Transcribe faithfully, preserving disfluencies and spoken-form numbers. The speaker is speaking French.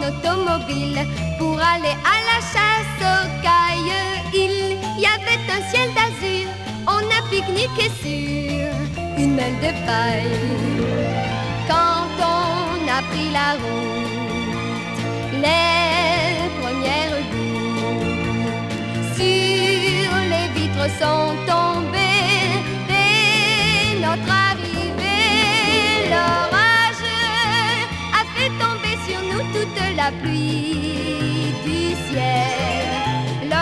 automobile pour aller à la chasse aux cailles. Il y avait un ciel d'azur, on a pique-niqué sur une aile de paille. Quand on a pris la route, les premières gouttes sur les vitres sont tombées.